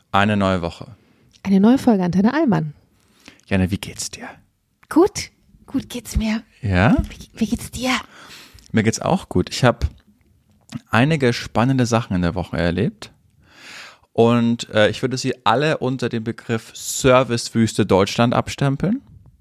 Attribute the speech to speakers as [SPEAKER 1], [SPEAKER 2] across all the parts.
[SPEAKER 1] Eine neue Woche.
[SPEAKER 2] Eine neue Folge Antenne Allmann.
[SPEAKER 1] Jana, wie geht's dir?
[SPEAKER 2] Gut geht's mir.
[SPEAKER 1] Ja?
[SPEAKER 2] Wie geht's dir?
[SPEAKER 1] Mir geht's auch gut. Ich habe einige spannende Sachen in der Woche erlebt und ich würde sie alle unter dem Begriff Servicewüste Deutschland abstempeln.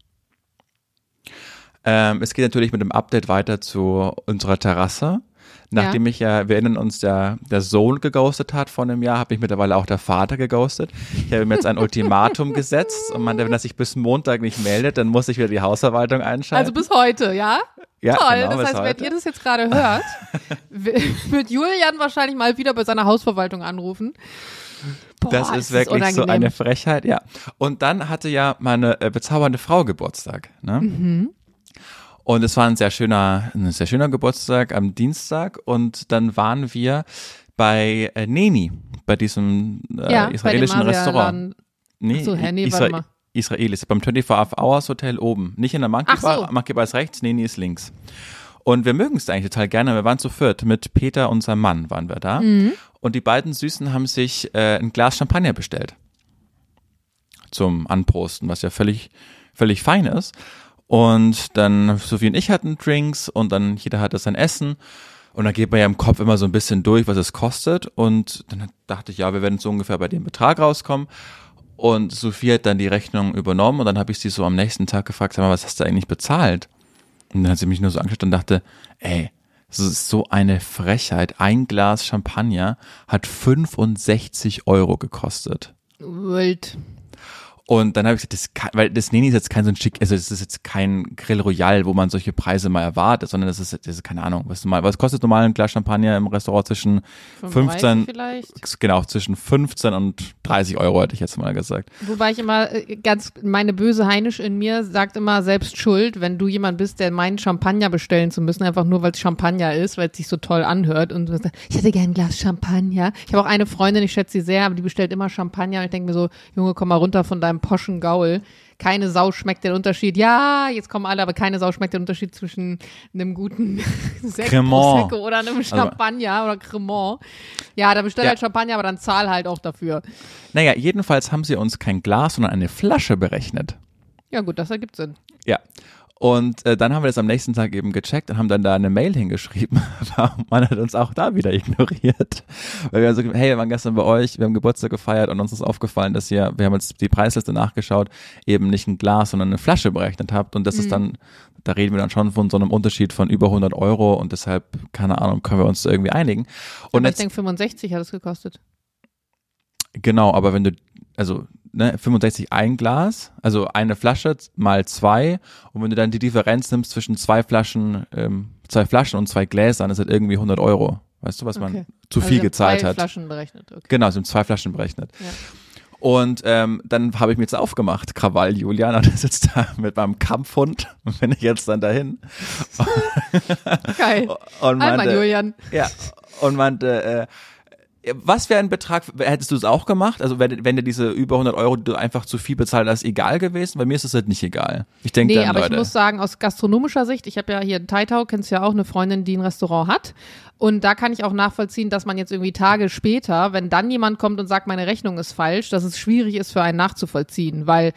[SPEAKER 1] Es geht natürlich mit dem Update weiter zu unserer Terrasse. Nachdem wir erinnern uns, der Sohn geghostet hat vor einem Jahr, habe ich mittlerweile auch der Vater geghostet. Ich habe ihm jetzt ein Ultimatum gesetzt und meinte, wenn er sich bis Montag nicht meldet, dann muss ich wieder die Hausverwaltung einschalten.
[SPEAKER 2] Also bis heute, ja?
[SPEAKER 1] Ja,
[SPEAKER 2] toll,
[SPEAKER 1] genau,
[SPEAKER 2] das heißt, wenn ihr das jetzt gerade hört, wird Julian wahrscheinlich mal wieder bei seiner Hausverwaltung anrufen. Boah,
[SPEAKER 1] das ist wirklich so eine Frechheit, ja. Und dann hatte ja meine bezaubernde Frau Geburtstag, ne? Mhm. Und es war ein sehr schöner Geburtstag am Dienstag und dann waren wir bei Neni, bei diesem israelischen Restaurant.
[SPEAKER 2] Warte mal.
[SPEAKER 1] Israelis, beim 24 Hours Hotel oben. Nicht in der Monkey Bar, Monkey Bar ist rechts, Neni ist links. Und wir mögen es eigentlich total gerne. Wir waren zu viert, mit Peter und seinem Mann waren wir da. Mhm. Und die beiden Süßen haben sich ein Glas Champagner bestellt. Zum Anprosten, was ja völlig fein ist. Und dann Sophie und ich hatten Drinks und dann jeder hatte sein Essen. Und dann geht man ja im Kopf immer so ein bisschen durch, was es kostet. Und dann dachte ich, ja, wir werden so ungefähr bei dem Betrag rauskommen. Und Sophie hat dann die Rechnung übernommen und dann habe ich sie so am nächsten Tag gefragt, sag mal, was hast du eigentlich bezahlt? Und dann hat sie mich nur so angeschaut und dachte, ey, das ist so eine Frechheit. Ein Glas Champagner hat 65 € gekostet.
[SPEAKER 2] Wild.
[SPEAKER 1] Und dann habe ich gesagt, weil das Neni ist jetzt kein so ein schick, also das ist jetzt kein Grill Royal, wo man solche Preise mal erwartet, sondern das ist keine Ahnung, was kostet normal ein Glas Champagner im Restaurant zwischen 15
[SPEAKER 2] vielleicht?
[SPEAKER 1] Genau, zwischen 15 und 30 € hätte ich jetzt mal gesagt.
[SPEAKER 2] Wobei ich immer meine böse Heinisch in mir sagt immer selbst schuld, wenn du jemand bist, der meint, Champagner bestellen zu müssen, einfach nur weil es Champagner ist, weil es sich so toll anhört und du sagst, ich hätte gern ein Glas Champagner. Ich habe auch eine Freundin, ich schätze sie sehr, aber die bestellt immer Champagner und ich denke mir so, Junge, komm mal runter von deinem poschen Gaul. Keine Sau schmeckt den Unterschied. Ja, jetzt kommen alle, aber keine Sau schmeckt den Unterschied zwischen einem guten Prosecco oder einem Champagner oder Cremant. Ja, da bestell halt Champagner, aber dann zahl halt auch dafür.
[SPEAKER 1] Naja, jedenfalls haben sie uns kein Glas, sondern eine Flasche berechnet.
[SPEAKER 2] Ja gut, das ergibt Sinn.
[SPEAKER 1] Ja. Und dann haben wir das am nächsten Tag eben gecheckt und haben dann da eine Mail hingeschrieben. Man hat uns auch da wieder ignoriert. Weil wir haben so gesagt, hey, wir waren gestern bei euch, wir haben Geburtstag gefeiert und uns ist aufgefallen, dass wir haben jetzt die Preisliste nachgeschaut, eben nicht ein Glas, sondern eine Flasche berechnet habt. Und das ist dann, da reden wir dann schon von so einem Unterschied von über 100 € und deshalb, keine Ahnung, können wir uns irgendwie einigen. Und
[SPEAKER 2] aber ich denke, 65 hat es gekostet.
[SPEAKER 1] Genau, aber wenn du, also 65 ein Glas, also eine Flasche mal 2 und wenn du dann die Differenz nimmst zwischen zwei Flaschen und 2 Gläsern, ist halt irgendwie 100 €. Weißt du, was man zu viel gezahlt hat?
[SPEAKER 2] 2 Flaschen berechnet. Okay.
[SPEAKER 1] Genau, sind 2 Flaschen berechnet.
[SPEAKER 2] Ja.
[SPEAKER 1] Und dann habe ich mir jetzt aufgemacht, Krawall Julian, und er sitzt da mit meinem Kampfhund und bin ich jetzt dann dahin.
[SPEAKER 2] Geil.
[SPEAKER 1] Und meinte,
[SPEAKER 2] Julian.
[SPEAKER 1] Ja, und meinte, was wäre ein Betrag, hättest du es auch gemacht? Also wenn dir diese über 100 €, die du einfach zu viel bezahlt hast, egal gewesen? Bei mir ist es halt nicht egal. Ich denke dann,
[SPEAKER 2] aber
[SPEAKER 1] Leute,
[SPEAKER 2] ich muss sagen, aus gastronomischer Sicht, ich habe ja hier in Taitau, kennst du ja auch, eine Freundin, die ein Restaurant hat. Und da kann ich auch nachvollziehen, dass man jetzt irgendwie Tage später, wenn dann jemand kommt und sagt, meine Rechnung ist falsch, dass es schwierig ist für einen nachzuvollziehen. Weil,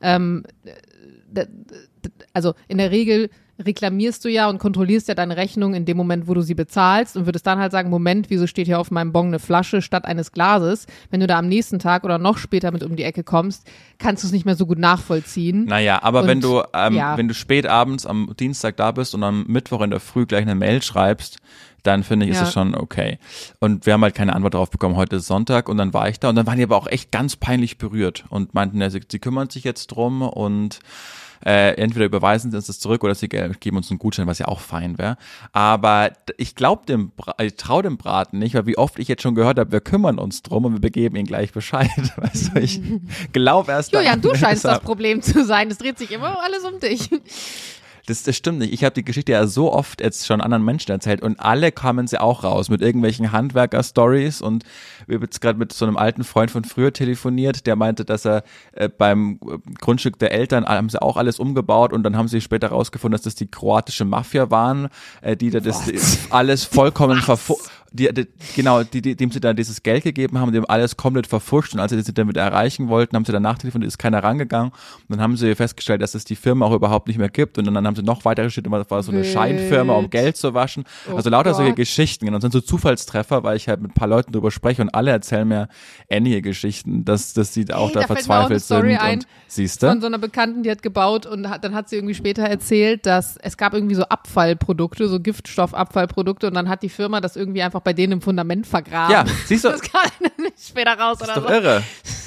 [SPEAKER 2] also in der Regel reklamierst du ja und kontrollierst ja deine Rechnung in dem Moment, wo du sie bezahlst und würdest dann halt sagen, Moment, wieso steht hier auf meinem Bon eine Flasche statt eines Glases? Wenn du da am nächsten Tag oder noch später mit um die Ecke kommst, kannst du es nicht mehr so gut nachvollziehen.
[SPEAKER 1] Naja, aber wenn du spät abends am Dienstag da bist und am Mittwoch in der Früh gleich eine Mail schreibst, dann finde ich, ist es schon okay. Und wir haben halt keine Antwort darauf bekommen, heute ist Sonntag und dann war ich da und dann waren die aber auch echt ganz peinlich berührt und meinten, ja, sie kümmern sich jetzt drum und entweder überweisen sie uns das zurück oder sie geben uns einen Gutschein, was ja auch fein wäre. Aber ich traue dem Braten nicht, weil wie oft ich jetzt schon gehört habe, wir kümmern uns drum und wir begeben ihnen gleich Bescheid. Weißt du, ich glaube erst.
[SPEAKER 2] Julian, du scheinst das Problem zu sein. Es dreht sich immer alles um dich.
[SPEAKER 1] Das stimmt nicht. Ich habe die Geschichte ja so oft jetzt schon anderen Menschen erzählt und alle kamen sie auch raus mit irgendwelchen Handwerker-Stories und wir haben jetzt gerade mit so einem alten Freund von früher telefoniert, der meinte, dass er beim Grundstück der Eltern haben sie auch alles umgebaut und dann haben sie später rausgefunden, dass das die kroatische Mafia waren, die das alles vollkommen dem sie da dieses Geld gegeben haben, dem alles komplett verfuscht und als sie damit erreichen wollten, haben sie danach telefoniert, ist keiner rangegangen und dann haben sie festgestellt, dass es die Firma auch überhaupt nicht mehr gibt und dann haben sie noch weiter geschrieben, das war so eine Scheinfirma, um Geld zu waschen. Also lauter solche Geschichten und dann sind so Zufallstreffer, weil ich halt mit ein paar Leuten drüber spreche und alle erzählen mir ähnliche Geschichten, dass sie auch da verzweifelt sind und siehst du?
[SPEAKER 2] Von so einer Bekannten, die hat gebaut und dann hat sie irgendwie später erzählt, dass es gab irgendwie so Abfallprodukte, so Giftstoffabfallprodukte und dann hat die Firma das irgendwie einfach bei denen im Fundament vergraben.
[SPEAKER 1] Ja, siehst du?
[SPEAKER 2] Das kam nicht später raus
[SPEAKER 1] das
[SPEAKER 2] oder
[SPEAKER 1] ist doch irre.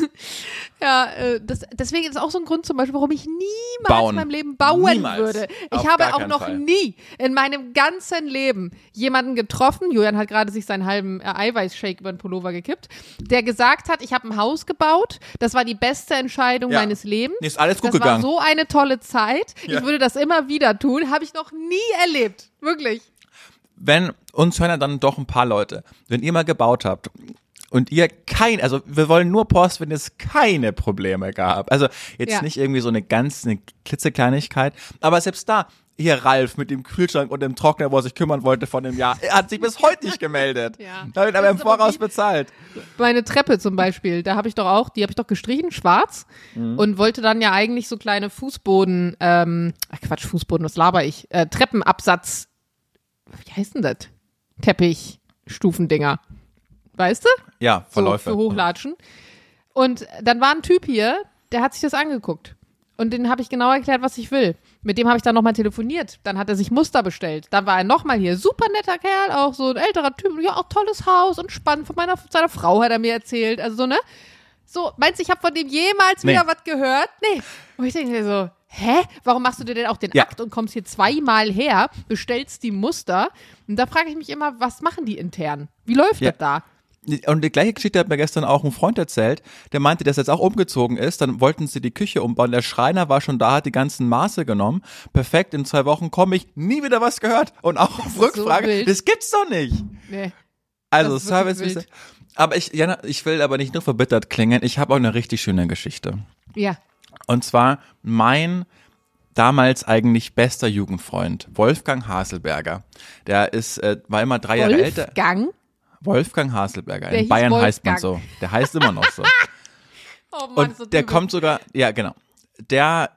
[SPEAKER 2] Ja, deswegen ist auch so ein Grund zum Beispiel, warum ich niemals in meinem Leben bauen würde. Ich habe auch noch nie in meinem ganzen Leben jemanden getroffen, Julian hat gerade sich seinen halben Eiweißshake über den Pullover gekippt, der gesagt hat, ich habe ein Haus gebaut, das war die beste Entscheidung meines Lebens.
[SPEAKER 1] Ist alles gut gegangen.
[SPEAKER 2] Das war so eine tolle Zeit. Ich würde das immer wieder tun, habe ich noch nie erlebt. Wirklich.
[SPEAKER 1] Wenn uns hören dann doch ein paar Leute, wenn ihr mal gebaut habt und ihr also wir wollen nur Post, wenn es keine Probleme gab. Also jetzt nicht irgendwie so eine klitzekleinigkeit, aber selbst da, hier Ralf mit dem Kühlschrank und dem Trockner, wo er sich kümmern wollte von dem Jahr, er hat sich bis heute nicht gemeldet. Da wird aber im Voraus bezahlt.
[SPEAKER 2] Meine Treppe zum Beispiel, die habe ich doch gestrichen, schwarz und wollte dann ja eigentlich so kleine Fußboden, Fußboden, was laber ich, Treppenabsatz, wie heißt denn das? Teppichstufendinger. Weißt du?
[SPEAKER 1] Ja, Verläufe.
[SPEAKER 2] So für Hochlatschen. Und dann war ein Typ hier, der hat sich das angeguckt. Und den habe ich genau erklärt, was ich will. Mit dem habe ich dann nochmal telefoniert. Dann hat er sich Muster bestellt. Dann war er nochmal hier. Super netter Kerl, auch so ein älterer Typ. Ja, auch tolles Haus und spannend. Von seiner Frau hat er mir erzählt. Also so, ne? So, meinst du, ich habe von dem jemals wieder was gehört? Nee. Und ich denke mir so, hä? Warum machst du dir denn auch den Akt und kommst hier zweimal her, bestellst die Muster? Und da frage ich mich immer, was machen die intern? Wie läuft das da?
[SPEAKER 1] Und die gleiche Geschichte hat mir gestern auch ein Freund erzählt, der meinte, dass er jetzt auch umgezogen ist, dann wollten sie die Küche umbauen, der Schreiner war schon da, hat die ganzen Maße genommen, perfekt, in 2 Wochen komme ich, nie wieder was gehört und auch auf Rückfrage, so das gibt's doch nicht.
[SPEAKER 2] Nee.
[SPEAKER 1] Also Service, aber ich will aber nicht nur verbittert klingen, ich habe auch eine richtig schöne Geschichte.
[SPEAKER 2] Ja.
[SPEAKER 1] Und zwar mein damals eigentlich bester Jugendfreund, Wolfgang Haselberger, der war immer 3 Jahre älter. Wolfgang Haselberger. In Bayern heißt man so. Der heißt immer noch so.
[SPEAKER 2] Oh Mann,
[SPEAKER 1] und
[SPEAKER 2] so
[SPEAKER 1] der kommt sogar, ja genau, der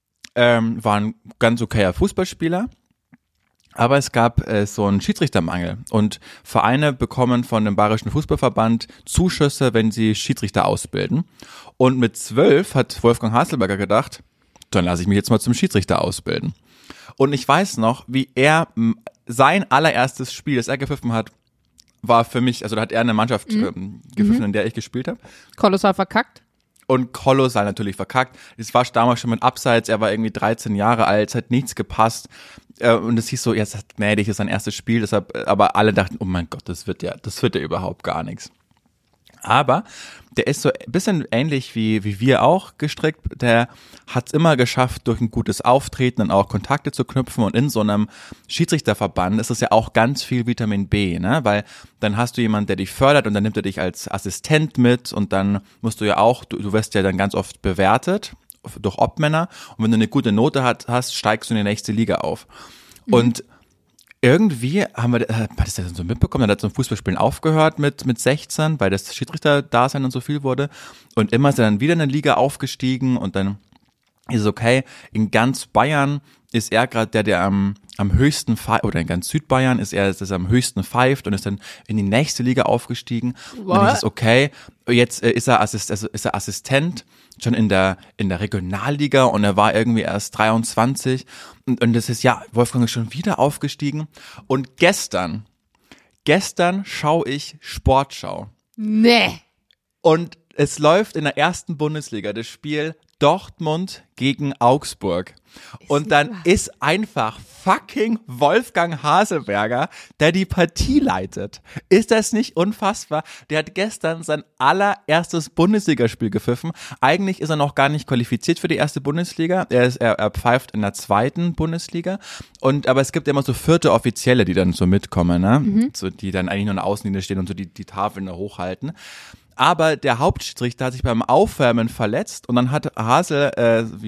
[SPEAKER 1] war ein ganz okayer Fußballspieler, aber es gab so einen Schiedsrichtermangel und Vereine bekommen von dem Bayerischen Fußballverband Zuschüsse, wenn sie Schiedsrichter ausbilden. Und mit 12 hat Wolfgang Haselberger gedacht, dann lasse ich mich jetzt mal zum Schiedsrichter ausbilden. Und ich weiß noch, wie er sein allererstes Spiel, das er gepfiffen hat, war für mich, also da hat er eine Mannschaft gepfiffen, in der ich gespielt habe.
[SPEAKER 2] Kolossal verkackt.
[SPEAKER 1] Und kolossal natürlich verkackt. Es war damals schon mit Abseits, er war irgendwie 13 Jahre alt, es hat nichts gepasst. Und es hieß so, ja, gnädig ist sein erstes Spiel, deshalb, aber alle dachten, oh mein Gott, das wird ja überhaupt gar nichts. Aber der ist so ein bisschen ähnlich wie wir auch gestrickt. Der hat es immer geschafft, durch ein gutes Auftreten und auch Kontakte zu knüpfen. Und in so einem Schiedsrichterverband ist es ja auch ganz viel Vitamin B, ne? Weil dann hast du jemanden, der dich fördert und dann nimmt er dich als Assistent mit und dann musst du ja auch, du wirst ja dann ganz oft bewertet durch Obmänner. Und wenn du eine gute Note hast, steigst du in die nächste Liga auf. Und irgendwie haben wir das ja so mitbekommen, dann hat so ein Fußballspielen aufgehört mit 16, weil das Schiedsrichter-Dasein und so viel wurde. Und immer ist er dann wieder in eine Liga aufgestiegen und dann ist es okay. In ganz Bayern ist er gerade der am höchsten pfeift, oder in ganz Südbayern ist er das am höchsten pfeift und ist dann in die nächste Liga aufgestiegen. Und dann ist es okay. Jetzt ist er Assistent schon in der Regionalliga und er war irgendwie erst 23 und das ist, ja, Wolfgang ist schon wieder aufgestiegen und gestern schaue ich Sportschau.
[SPEAKER 2] Nee.
[SPEAKER 1] Und es läuft in der 1. Bundesliga das Spiel Dortmund gegen Augsburg. Und dann ist einfach fucking Wolfgang Haselberger, der die Partie leitet. Ist das nicht unfassbar? Der hat gestern sein allererstes Bundesligaspiel gepfiffen. Eigentlich ist er noch gar nicht qualifiziert für die 1. Bundesliga. Er pfeift in der 2. Bundesliga. Aber es gibt immer so 4. Offizielle, die dann so mitkommen, ne? So, die dann eigentlich nur in der Außenlinie stehen und so die Tafeln da hochhalten. Aber der Hauptschiedsrichter hat sich beim Aufwärmen verletzt und dann hat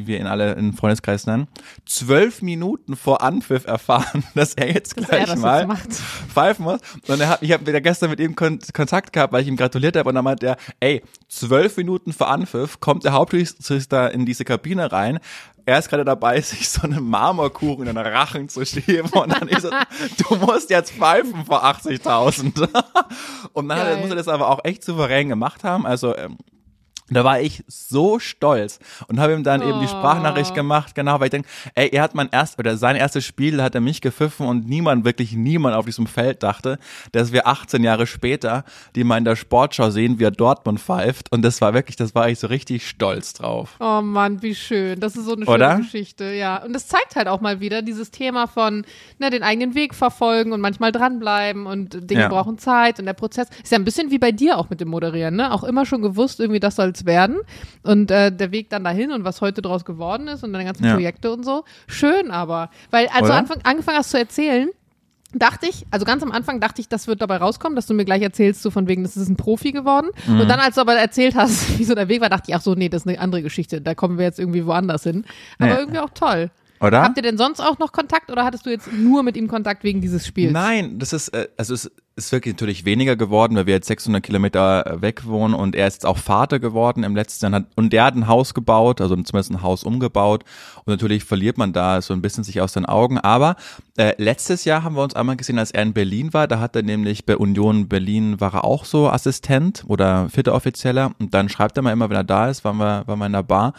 [SPEAKER 1] wie wir ihn alle im Freundeskreis nennen, 12 Minuten vor Anpfiff erfahren, dass er jetzt gleich mal pfeifen muss. Und ich habe wieder gestern mit ihm Kontakt gehabt, weil ich ihm gratuliert habe und dann meinte er, 12 Minuten vor Anpfiff kommt der Hauptschiedsrichter in diese Kabine rein. Er ist gerade dabei, sich so einen Marmorkuchen in den Rachen zu schieben und dann ist es, du musst jetzt pfeifen vor 80.000. Und dann muss er das aber auch echt souverän gemacht haben, also da war ich so stolz und habe ihm dann eben die Sprachnachricht gemacht, genau, weil ich denke, er hat sein erstes Spiel, da hat er mich gepfiffen und wirklich niemand auf diesem Feld dachte, dass wir 18 Jahre später die mal in der Sportschau sehen, wie er Dortmund pfeift und da war ich so richtig stolz drauf.
[SPEAKER 2] Oh Mann, wie schön, das ist so eine schöne Geschichte, ja. Und das zeigt halt auch mal wieder dieses Thema von den eigenen Weg verfolgen und manchmal dranbleiben und Dinge brauchen Zeit und der Prozess ist ja ein bisschen wie bei dir auch mit dem Moderieren, ne? Auch immer schon gewusst, irgendwie das soll's werden und der Weg dann dahin und was heute draus geworden ist und deine ganzen Projekte und so. Schön aber, weil als du angefangen hast zu erzählen, ganz am Anfang dachte ich, das wird dabei rauskommen, dass du mir gleich erzählst, so von wegen, das ist ein Profi geworden. Und dann, als du aber erzählt hast, wie so der Weg war, dachte ich, ach so, nee, das ist eine andere Geschichte, da kommen wir jetzt irgendwie woanders hin. Aber irgendwie auch toll.
[SPEAKER 1] Oder?
[SPEAKER 2] Habt ihr denn sonst auch noch Kontakt oder hattest du jetzt nur mit ihm Kontakt wegen dieses Spiels?
[SPEAKER 1] Nein, das ist, es ist wirklich natürlich weniger geworden, weil wir jetzt 600 Kilometer weg wohnen und er ist jetzt auch Vater geworden im letzten Jahr und der hat ein Haus gebaut, also zumindest ein Haus umgebaut und natürlich verliert man da so ein bisschen sich aus den Augen, aber letztes Jahr haben wir uns einmal gesehen, als er in Berlin war, da hat er nämlich bei Union Berlin war er auch so Assistent oder vierter Offizieller und dann schreibt er mal immer, wenn er da ist, waren wir in der Bar.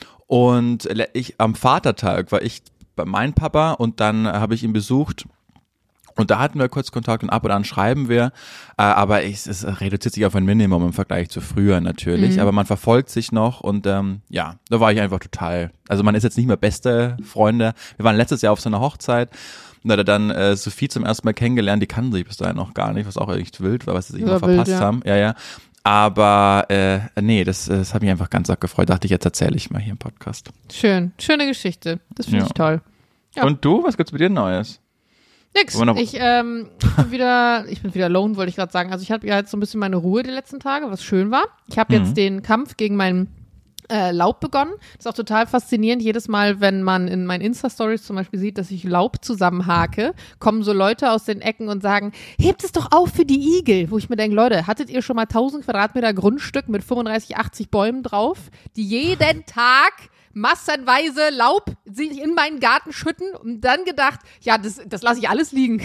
[SPEAKER 1] Und am Vatertag war ich bei meinem Papa und dann habe ich ihn besucht und da hatten wir kurz Kontakt und ab und an schreiben wir, aber es reduziert sich auf ein Minimum im Vergleich zu früher natürlich, aber man verfolgt sich noch und da war ich einfach total, also man ist jetzt nicht mehr beste Freunde, wir waren letztes Jahr auf so einer Hochzeit und da hat er dann Sophie zum ersten Mal kennengelernt, die kannte sich bis dahin noch gar nicht, was auch echt wild war, was sie sich noch verpasst haben, ja. Aber das hat mich einfach ganz arg gefreut. Dachte ich, jetzt erzähle ich mal hier im Podcast.
[SPEAKER 2] Schöne Geschichte. Das finde ich toll. Ja.
[SPEAKER 1] Und du, was gibt's bei dir Neues?
[SPEAKER 2] Nix. Ich bin wieder alone, wollte ich gerade sagen. Also ich hatte ja jetzt so ein bisschen meine Ruhe die letzten Tage, was schön war. Ich habe jetzt den Kampf gegen meinen Laub begonnen. Das ist auch total faszinierend. Jedes Mal, wenn man in meinen Insta-Stories zum Beispiel sieht, dass ich Laub zusammenhake, kommen so Leute aus den Ecken und sagen, hebt es doch auf für die Igel. Wo ich mir denke, Leute, hattet ihr schon mal 1000 Quadratmeter Grundstück mit 35, 80 Bäumen drauf, die jeden Tag massenweise Laub sich in meinen Garten schütten und dann gedacht, ja, das lasse ich alles liegen.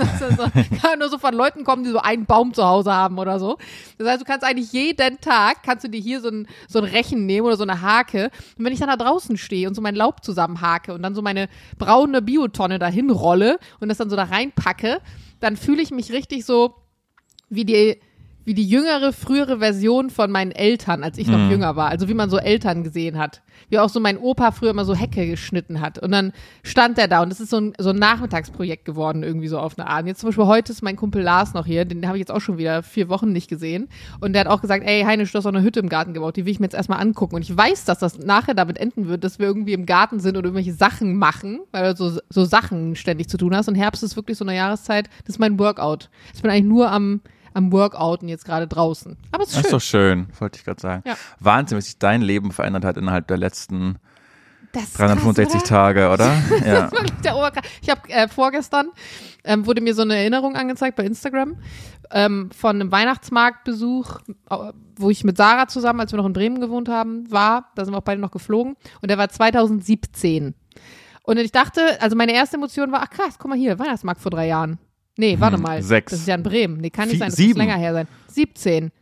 [SPEAKER 2] Kann nur so von Leuten kommen, die so einen Baum zu Hause haben oder so. Das heißt, du kannst eigentlich jeden Tag, kannst du dir hier so ein Rechen nehmen oder so eine Hake und wenn ich dann da draußen stehe und so mein Laub zusammenhake und dann so meine braune Biotonne dahin rolle und das dann so da reinpacke, dann fühle ich mich richtig so wie die jüngere, frühere Version von meinen Eltern, als ich noch jünger war. Also wie man so Eltern gesehen hat. Wie auch so mein Opa früher immer so Hecke geschnitten hat. Und dann stand er da und das ist so ein Nachmittagsprojekt geworden irgendwie so auf eine Art. Jetzt zum Beispiel heute ist mein Kumpel Lars noch hier, den habe ich jetzt auch schon wieder 4 Wochen nicht gesehen. Und der hat auch gesagt, ey Heinisch, du hast auch eine Hütte im Garten gebaut, die will ich mir jetzt erstmal angucken. Und ich weiß, dass das nachher damit enden wird, dass wir irgendwie im Garten sind und irgendwelche Sachen machen, weil du so Sachen ständig zu tun hast. Und Herbst ist wirklich so eine Jahreszeit, das ist mein Workout. Ich bin eigentlich nur am Workouten jetzt gerade draußen. Aber es ist schön.
[SPEAKER 1] Das ist doch schön, wollte ich gerade sagen. Ja. Wahnsinn, wie sich dein Leben verändert hat innerhalb der letzten 365 Tage, oder? Ja.
[SPEAKER 2] Das ist wirklich der Oberkrass. Ich habe vorgestern wurde mir so eine Erinnerung angezeigt bei Instagram von einem Weihnachtsmarktbesuch, wo ich mit Sarah zusammen, als wir noch in Bremen gewohnt haben, war. Da sind wir auch beide noch geflogen. Und der war 2017. Und ich dachte, also meine erste Emotion war, ach krass, guck mal hier, Weihnachtsmarkt vor 3 Jahren. Nee, warte mal.
[SPEAKER 1] 6.
[SPEAKER 2] Das ist ja in Bremen. Nee, kann nicht sein, das muss länger her sein. 17.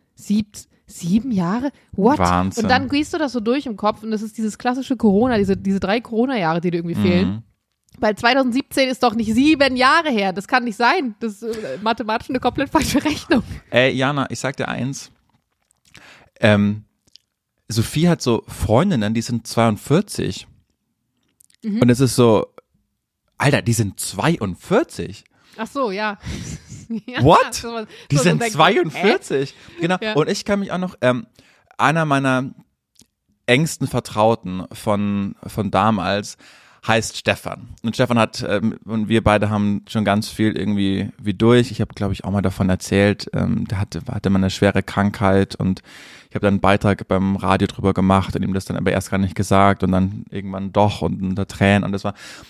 [SPEAKER 2] 7 Jahre? What?
[SPEAKER 1] Wahnsinn.
[SPEAKER 2] Und dann gehst du das so durch im Kopf und das ist dieses klassische Corona, diese 3 Corona-Jahre, die dir irgendwie fehlen. Weil 2017 ist doch nicht 7 Jahre her. Das kann nicht sein. Das ist mathematisch eine komplett falsche Rechnung.
[SPEAKER 1] Jana, ich sag dir eins. Sophie hat so Freundinnen, die sind 42. Und es ist so, Alter, die sind 42.
[SPEAKER 2] Ach so, ja.
[SPEAKER 1] Ja, what? Die sind 42. Genau. Ja. Und ich kann mich auch noch, einer meiner engsten Vertrauten von damals heißt Stefan. Und Stefan und wir beide haben schon ganz viel irgendwie wie durch. Ich habe, glaube ich, auch mal davon erzählt, der hatte mal eine schwere Krankheit und ich habe dann einen Beitrag beim Radio drüber gemacht und ihm das dann aber erst gar nicht gesagt und dann irgendwann doch und unter Tränen und das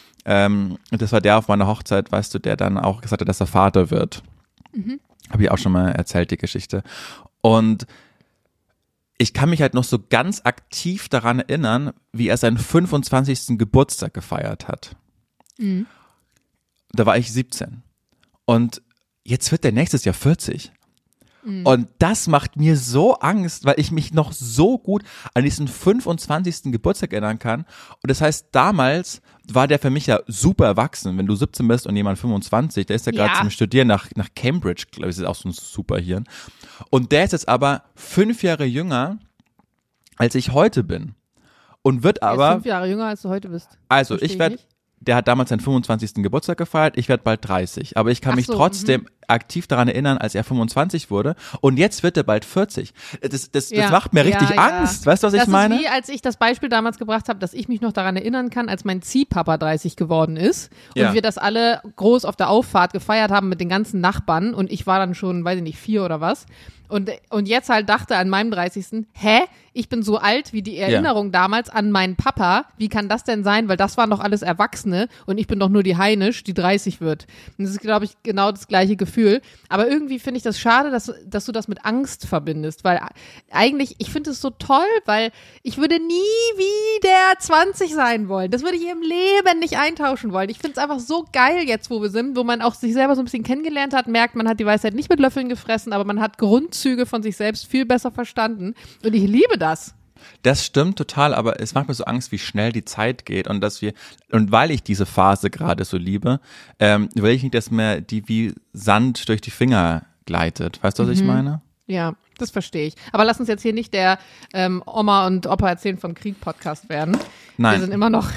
[SPEAKER 1] war der auf meiner Hochzeit, weißt du, der dann auch gesagt hat, dass er Vater wird. Mhm. Habe ich auch schon mal erzählt, die Geschichte. Und ich kann mich halt noch so ganz aktiv daran erinnern, wie er seinen 25. Geburtstag gefeiert hat. Mhm. Da war ich 17. Und jetzt wird der nächstes Jahr 40. Mhm. Und das macht mir so Angst, weil ich mich noch so gut an diesen 25. Geburtstag erinnern kann. Und das heißt, damals war der für mich ja super erwachsen. Wenn du 17 bist und jemand 25, der ist ja gerade zum Studieren nach Cambridge, glaube ich, ist auch so ein Superhirn. Und der ist jetzt aber 5 Jahre jünger, als ich heute bin. Und wird aber.
[SPEAKER 2] Der ist 5 Jahre jünger, als du heute bist.
[SPEAKER 1] Also, der hat damals seinen 25. Geburtstag gefeiert, ich werde bald 30. Aber ich kann mich trotzdem aktiv daran erinnern, als er 25 wurde. Und jetzt wird er bald 40. Das macht mir richtig Angst. Weißt du, was ich meine?
[SPEAKER 2] Das ist wie, als ich das Beispiel damals gebracht habe, dass ich mich noch daran erinnern kann, als mein Ziehpapa 30 geworden ist. Und wir das alle groß auf der Auffahrt gefeiert haben mit den ganzen Nachbarn. Und ich war dann schon, weiß ich nicht, 4 oder was. Und jetzt halt dachte an meinem 30. Ich bin so alt wie die Erinnerung damals an meinen Papa. Wie kann das denn sein? Weil das waren doch alles Erwachsene und ich bin doch nur die Heinisch, die 30 wird. Und das ist, glaube ich, genau das gleiche Gefühl. Aber irgendwie finde ich das schade, dass du das mit Angst verbindest. Weil eigentlich, ich finde es so toll, weil ich würde nie wieder 20 sein wollen. Das würde ich im Leben nicht eintauschen wollen. Ich finde es einfach so geil jetzt, wo wir sind, wo man auch sich selber so ein bisschen kennengelernt hat, merkt, man hat die Weisheit nicht mit Löffeln gefressen, aber man hat Grundzüge von sich selbst viel besser verstanden. Und ich liebe das.
[SPEAKER 1] Das stimmt total, aber es macht mir so Angst, wie schnell die Zeit geht und weil ich diese Phase gerade so liebe, will ich nicht, dass mir die wie Sand durch die Finger gleitet. Weißt du, was ich meine?
[SPEAKER 2] Ja, das verstehe ich. Aber lass uns jetzt hier nicht der Oma und Opa erzählen vom Krieg Podcast werden.
[SPEAKER 1] Nein.
[SPEAKER 2] Wir sind immer noch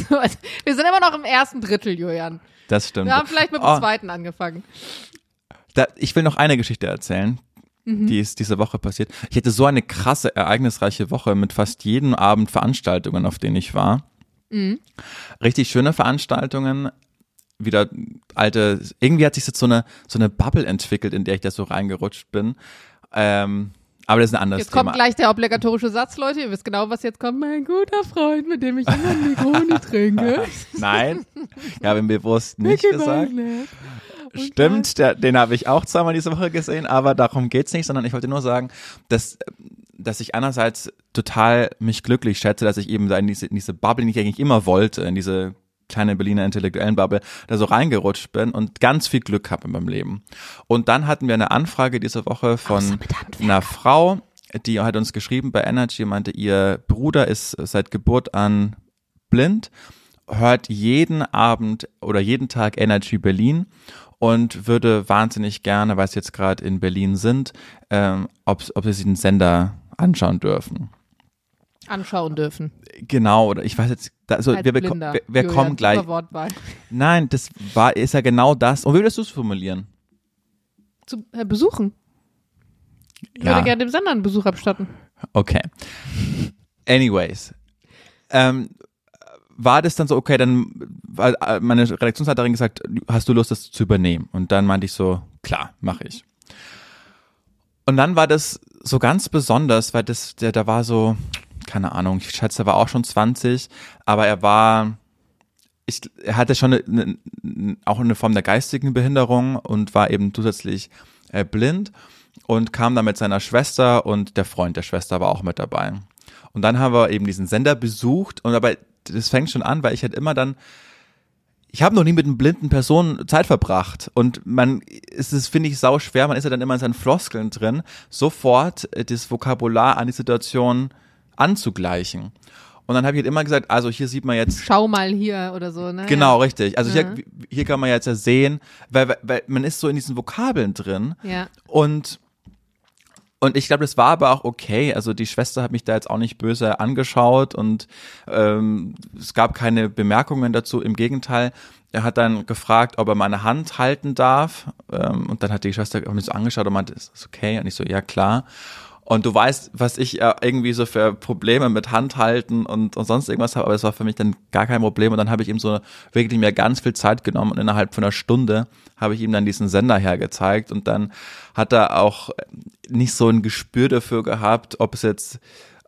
[SPEAKER 2] im ersten Drittel, Julian.
[SPEAKER 1] Das stimmt.
[SPEAKER 2] Wir haben vielleicht mit dem zweiten angefangen.
[SPEAKER 1] Ich will noch eine Geschichte erzählen. Die ist diese Woche passiert. Ich hatte so eine krasse, ereignisreiche Woche mit fast jedem Abend Veranstaltungen, auf denen ich war. Mhm. Richtig schöne Veranstaltungen. Wieder irgendwie hat sich jetzt so eine Bubble entwickelt, in der ich da so reingerutscht bin. Aber das ist ein anderes
[SPEAKER 2] Thema. Jetzt
[SPEAKER 1] Thema.
[SPEAKER 2] kommt gleich der obligatorische Satz, Leute. Ihr wisst genau, was jetzt kommt. Mein guter Freund, mit dem ich immer Negroni trinke.
[SPEAKER 1] Nein, ich habe ihm bewusst nicht gesagt. Stimmt, den habe ich auch zweimal diese Woche gesehen, aber darum geht's nicht, sondern ich wollte nur sagen, dass ich einerseits total mich glücklich schätze, dass ich eben in diese Bubble, die ich eigentlich immer wollte, in diese kleine Berliner intellektuellen Bubble, da so reingerutscht bin und ganz viel Glück habe in meinem Leben. Und dann hatten wir eine Anfrage diese Woche von einer Frau, die hat uns geschrieben bei Energy, meinte, ihr Bruder ist seit Geburt an blind, hört jeden Abend oder jeden Tag Energy Berlin und würde wahnsinnig gerne, weil sie jetzt gerade in Berlin sind, ob sie sich den Sender anschauen dürfen. Genau, oder ich weiß jetzt, also wir kommen gleich. Nein, ist ja genau das. Und wie würdest du es formulieren?
[SPEAKER 2] Zu besuchen. Ich würde gerne dem Sender einen Besuch abstatten.
[SPEAKER 1] Okay. Anyways. War das dann so, okay, dann war meine Redaktionsleiterin gesagt, hast du Lust, das zu übernehmen? Und dann meinte ich so, klar, mache ich. Und dann war das so ganz besonders, weil da war so, keine Ahnung, ich schätze, er war auch schon 20, aber er hatte schon auch eine Form der geistigen Behinderung und war eben zusätzlich blind und kam dann mit seiner Schwester und der Freund der Schwester war auch mit dabei. Und dann haben wir eben diesen Sender besucht und dabei das fängt schon an, weil ich halt immer ich habe noch nie mit einer blinden Person Zeit verbracht und finde ich, sau schwer, man ist ja dann immer in seinen Floskeln drin, sofort das Vokabular an die Situation anzugleichen. Und dann habe ich halt immer gesagt, also hier sieht man jetzt.
[SPEAKER 2] Schau mal hier oder so, ne?
[SPEAKER 1] Genau, richtig. Also hier kann man jetzt ja sehen, weil man ist so in diesen Vokabeln drin.
[SPEAKER 2] Ja.
[SPEAKER 1] Und ich glaube, das war aber auch okay. Also die Schwester hat mich da jetzt auch nicht böse angeschaut und es gab keine Bemerkungen dazu. Im Gegenteil, er hat dann gefragt, ob er meine Hand halten darf. Und dann hat die Schwester mich so angeschaut und meinte, ist das okay? Und ich so, ja klar. Und du weißt, was ich irgendwie so für Probleme mit Handhalten und sonst irgendwas habe, aber es war für mich dann gar kein Problem. Und dann habe ich ihm so wirklich mir ganz viel Zeit genommen und innerhalb von einer Stunde habe ich ihm dann diesen Sender hergezeigt und dann hat er auch nicht so ein Gespür dafür gehabt, ob es jetzt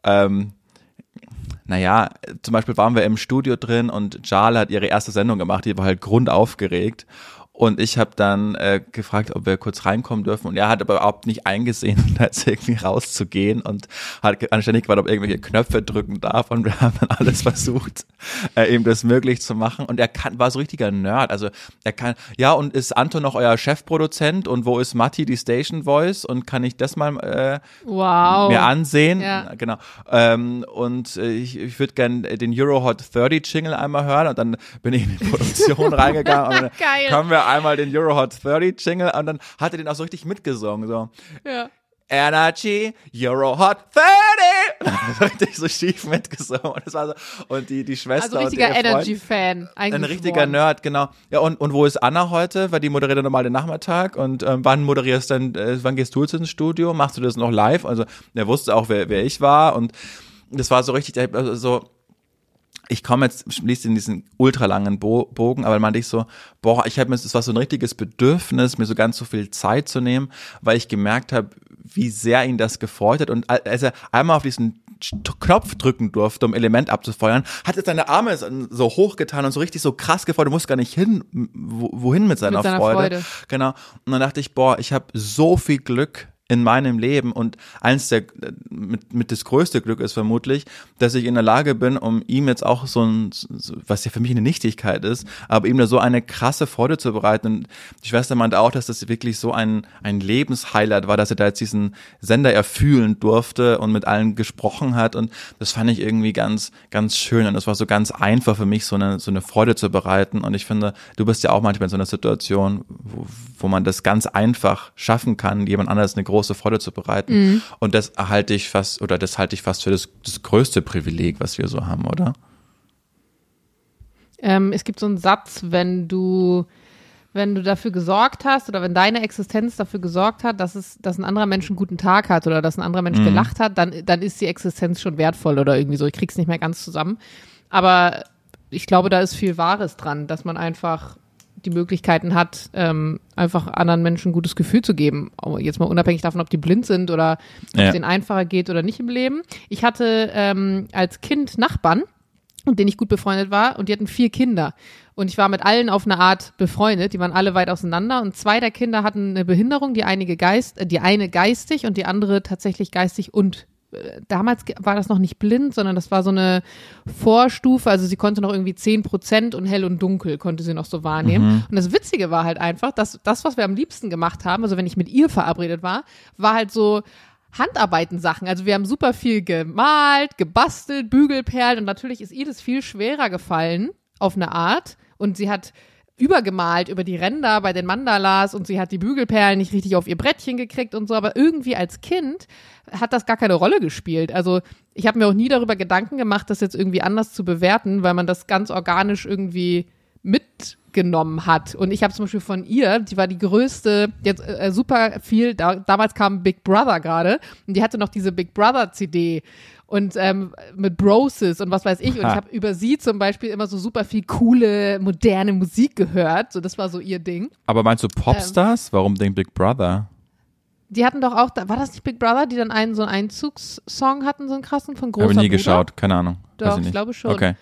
[SPEAKER 1] zum Beispiel waren wir im Studio drin und Jale hat ihre erste Sendung gemacht, die war halt grundaufgeregt. Und ich habe dann gefragt, ob wir kurz reinkommen dürfen. Und er hat aber überhaupt nicht eingesehen, da jetzt irgendwie rauszugehen und hat anständig gefragt, ob er irgendwelche Knöpfe drücken darf. Und wir haben dann alles versucht, ihm das möglich zu machen. Und er war so richtiger Nerd. Also er kann, ja, und ist Anton noch euer Chefproduzent? Und wo ist Matti, die Station Voice? Und kann ich das mal mir ansehen? Ja. Genau. Und ich würde gerne den Euro Hot 30 Jingle einmal hören. Und dann bin ich in die Produktion reingegangen. Und dann haben wir einmal den Euro Hot 30 Jingle und dann hat er den auch so richtig mitgesungen, so. Ja. Energy, Euro Hot 30! Richtig so schief mitgesungen. Und das war so, und die Schwester.
[SPEAKER 2] Also richtiger Energy-Fan eigentlich.
[SPEAKER 1] Ein richtiger Nerd, genau. Ja, und wo ist Anna heute? Weil die moderiert normal den Nachmittag. Und wann wann gehst du jetzt ins Studio? Machst du das noch live? Also, er wusste auch, wer ich war. Und das war so richtig, ich komme jetzt, schließe in diesen ultralangen Bogen, aber dann meinte ich so, es war so ein richtiges Bedürfnis, mir so ganz so viel Zeit zu nehmen, weil ich gemerkt habe, wie sehr ihn das gefreut hat. Und als er einmal auf diesen Knopf drücken durfte, um Element abzufeuern, hat er seine Arme so hochgetan und so richtig so krass gefreut, du musst gar nicht wohin mit seiner Freude. Genau. Und dann dachte ich, ich habe so viel Glück in meinem Leben und eins mit das größte Glück ist vermutlich, dass ich in der Lage bin, um ihm jetzt auch was ja für mich eine Nichtigkeit ist, aber ihm da so eine krasse Freude zu bereiten. Und die Schwester meinte auch, dass das wirklich so ein Lebenshighlight war, dass er da jetzt diesen Sender erfühlen durfte und mit allen gesprochen hat und das fand ich irgendwie ganz, ganz schön und es war so ganz einfach für mich, so eine Freude zu bereiten und ich finde, du bist ja auch manchmal in so einer Situation, wo man das ganz einfach schaffen kann, jemand anderes eine große Freude zu bereiten. Und das halte ich fast für das größte Privileg, was wir so haben, oder?
[SPEAKER 2] Es gibt so einen Satz, wenn du dafür gesorgt hast oder wenn deine Existenz dafür gesorgt hat, dass ein anderer Mensch einen guten Tag hat oder dass ein anderer Mensch gelacht hat, dann ist die Existenz schon wertvoll oder irgendwie so. Ich krieg's nicht mehr ganz zusammen. Aber ich glaube, da ist viel Wahres dran, dass man einfach die Möglichkeiten hat, einfach anderen Menschen ein gutes Gefühl zu geben. Jetzt mal unabhängig davon, ob die blind sind oder ob es denen einfacher geht oder nicht im Leben. Ich hatte als Kind Nachbarn, mit denen ich gut befreundet war und die hatten 4 Kinder. Und ich war mit allen auf eine Art befreundet, die waren alle weit auseinander und 2 der Kinder hatten eine Behinderung, die eine geistig und die andere tatsächlich geistig und damals war das noch nicht blind, sondern das war so eine Vorstufe, also sie konnte noch irgendwie 10% und hell und dunkel konnte sie noch so wahrnehmen. Und das Witzige war halt einfach, dass das, was wir am liebsten gemacht haben, also wenn ich mit ihr verabredet war halt so Handarbeiten-Sachen. Also wir haben super viel gemalt, gebastelt, Bügelperlen und natürlich ist ihr das viel schwerer gefallen auf eine Art und sie hat übergemalt über die Ränder bei den Mandalas und sie hat die Bügelperlen nicht richtig auf ihr Brettchen gekriegt und so, aber irgendwie als Kind hat das gar keine Rolle gespielt. Also ich habe mir auch nie darüber Gedanken gemacht, das jetzt irgendwie anders zu bewerten, weil man das ganz organisch irgendwie mitgenommen hat. Und ich habe zum Beispiel von ihr, die war die größte, jetzt super viel, damals kam Big Brother gerade und die hatte noch diese Big Brother CD und mit Broses und was weiß ich. Und ich habe über sie zum Beispiel immer so super viel coole, moderne Musik gehört. So, das war so ihr Ding.
[SPEAKER 1] Aber meinst du Popstars? Warum den Big Brother?
[SPEAKER 2] Die hatten doch auch, war das nicht Big Brother, die dann so einen Einzugssong hatten, so einen krassen von Großer Bruder?
[SPEAKER 1] Habe ich nie geschaut, keine Ahnung.
[SPEAKER 2] Doch, ich glaube schon.
[SPEAKER 1] Okay.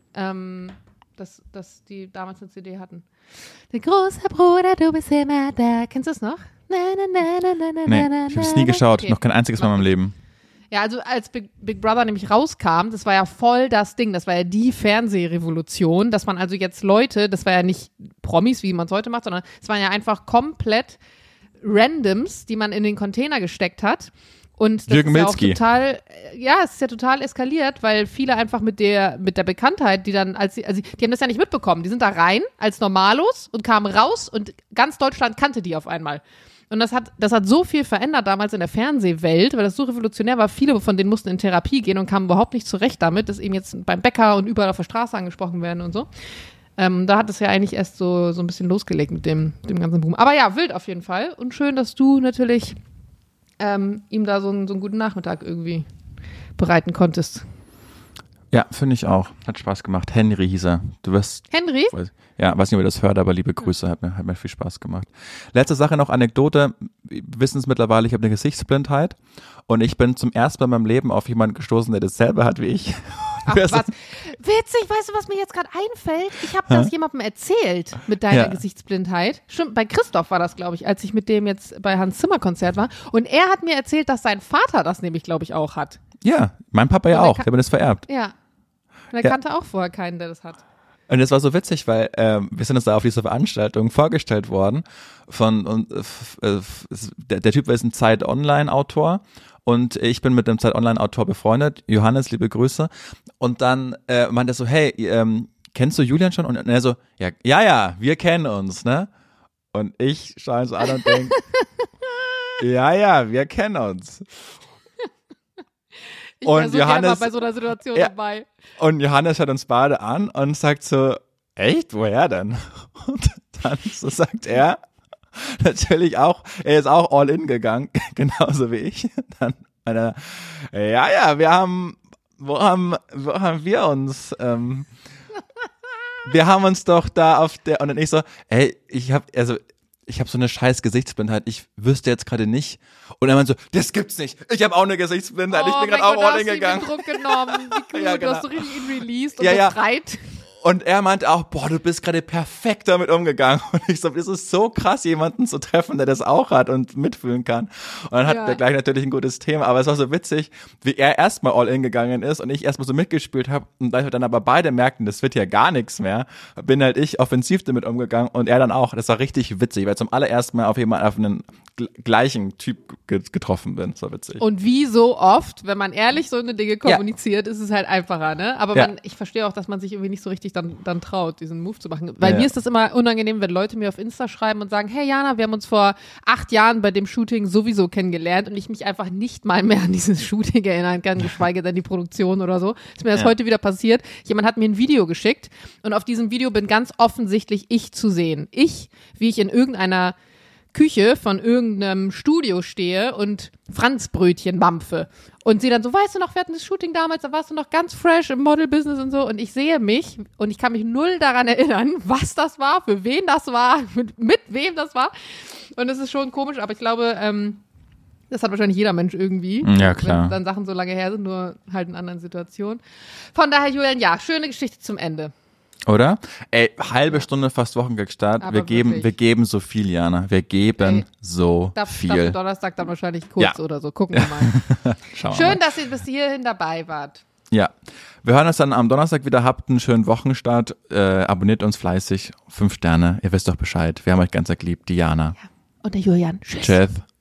[SPEAKER 2] Dass die damals eine CD hatten. Der große Bruder, du bist immer da. Kennst du es noch?
[SPEAKER 1] Nee, ich habe es nie geschaut, okay. Noch kein einziges Mal in meinem Leben.
[SPEAKER 2] Ja, also als Big Brother nämlich rauskam, das war ja voll das Ding, das war ja die Fernsehrevolution, dass man also jetzt Leute, das war ja nicht Promis, wie man es heute macht, sondern es waren ja einfach komplett Randoms, die man in den Container gesteckt hat. Und das
[SPEAKER 1] Jürgen
[SPEAKER 2] ist
[SPEAKER 1] Milzki.
[SPEAKER 2] Es ist ja total eskaliert, weil viele einfach mit der Bekanntheit, die dann, die haben das ja nicht mitbekommen, die sind da rein als Normalos und kamen raus und ganz Deutschland kannte die auf einmal. Und das hat so viel verändert damals in der Fernsehwelt, weil das so revolutionär war. Viele von denen mussten in Therapie gehen und kamen überhaupt nicht zurecht damit, dass eben jetzt beim Bäcker und überall auf der Straße angesprochen werden und so. Da hat es ja eigentlich erst so ein bisschen losgelegt mit dem ganzen Boom. Aber ja, wild auf jeden Fall. Und schön, dass du natürlich ihm da so einen guten Nachmittag irgendwie bereiten konntest.
[SPEAKER 1] Ja, finde ich auch. Hat Spaß gemacht. Henry hieß er. Du wirst.
[SPEAKER 2] Henry?
[SPEAKER 1] Weiß nicht, ob ihr das hört, aber liebe Grüße, hat mir viel Spaß gemacht. Letzte Sache noch, Anekdote. Wir wissen es mittlerweile, ich habe eine Gesichtsblindheit und ich bin zum ersten Mal in meinem Leben auf jemanden gestoßen, der dasselbe hat wie ich.
[SPEAKER 2] Ach, was? Witzig, weißt du, was mir jetzt gerade einfällt? Ich habe das jemandem erzählt mit deiner Gesichtsblindheit. Schon bei Christoph war das, glaube ich, als ich mit dem jetzt bei Hans Zimmer Konzert war. Und er hat mir erzählt, dass sein Vater das nämlich, glaube ich, auch hat.
[SPEAKER 1] Ja, mein Papa ja auch, der hat mir das vererbt.
[SPEAKER 2] Ja, und er kannte auch vorher keinen, der das hat.
[SPEAKER 1] Und das war so witzig, weil wir sind uns da auf dieser Veranstaltung vorgestellt worden der Typ ist ein Zeit-Online-Autor und ich bin mit dem Zeit-Online-Autor befreundet, Johannes, liebe Grüße. Und dann meinte er so, hey, kennst du Julian schon? Und er so, ja, wir kennen uns, ne? Und ich schaue ihn so an und denke, ja, wir kennen uns.
[SPEAKER 2] Ich wäre so gerne mal bei so einer Situation dabei.
[SPEAKER 1] Und Johannes schaut uns beide an und sagt so, echt? Woher denn? Und dann so sagt er, natürlich auch, er ist auch all in gegangen, genauso wie ich. Dann meinte er, wo haben wir uns, wir haben uns doch da auf der, und dann ich so, ich habe so eine scheiß Gesichtsblindheit, ich wüsste jetzt gerade nicht. Und er meinte so, das gibt's nicht. Ich habe auch eine Gesichtsblindheit, ich bin gerade auch all in gegangen.
[SPEAKER 2] Druck genommen, wie cool,
[SPEAKER 1] ja, genau.
[SPEAKER 2] Du hast so richtig ihn released und befreit.
[SPEAKER 1] Und er meinte auch, du bist gerade perfekt damit umgegangen. Und ich so, das ist so krass, jemanden zu treffen, der das auch hat und mitfühlen kann. Und dann hat er gleich natürlich ein gutes Thema. Aber es war so witzig, wie er erstmal all in gegangen ist und ich erstmal so mitgespielt habe. Und als wir dann aber beide merkten, das wird ja gar nichts mehr, bin halt ich offensiv damit umgegangen und er dann auch. Das war richtig witzig, weil zum allerersten Mal auf einen gleichen Typ getroffen bin. Das war witzig.
[SPEAKER 2] Und wie so oft, wenn man ehrlich so eine Dinge kommuniziert, ist es halt einfacher, ne? Aber ich verstehe auch, dass man sich irgendwie nicht so richtig dann traut, diesen Move zu machen. Weil mir ist das immer unangenehm, wenn Leute mir auf Insta schreiben und sagen, hey Jana, wir haben uns vor 8 Jahren bei dem Shooting sowieso kennengelernt und ich mich einfach nicht mal mehr an dieses Shooting erinnern kann, geschweige denn die Produktion oder so. Ist mir das heute wieder passiert. Jemand hat mir ein Video geschickt und auf diesem Video bin ganz offensichtlich ich zu sehen. Ich, wie ich in irgendeiner Küche von irgendeinem Studio stehe und Franzbrötchen mampfe. Und sie dann so, weißt du noch, wir hatten das Shooting damals, da warst du noch ganz fresh im Model-Business und so. Und ich sehe mich und ich kann mich null daran erinnern, was das war, für wen das war, mit wem das war. Und es ist schon komisch, aber ich glaube, das hat wahrscheinlich jeder Mensch irgendwie.
[SPEAKER 1] Ja, klar.
[SPEAKER 2] Wenn dann Sachen so lange her sind, nur halt in anderen Situationen. Von daher, Julian, schöne Geschichte zum Ende.
[SPEAKER 1] Oder? Halbe Stunde, fast Wochengag-Start. Wir geben so viel, Jana. Wir geben so viel.
[SPEAKER 2] Darf Donnerstag dann wahrscheinlich kurz oder so. Gucken wir mal. Schön, dass ihr bis hierhin dabei wart.
[SPEAKER 1] Ja. Wir hören uns dann am Donnerstag wieder. Habt einen schönen Wochenstart. Abonniert uns fleißig. 5 Sterne. Ihr wisst doch Bescheid. Wir haben euch ganz lieb. Die Jana.
[SPEAKER 2] Ja. Und der Julian.
[SPEAKER 1] Tschüss.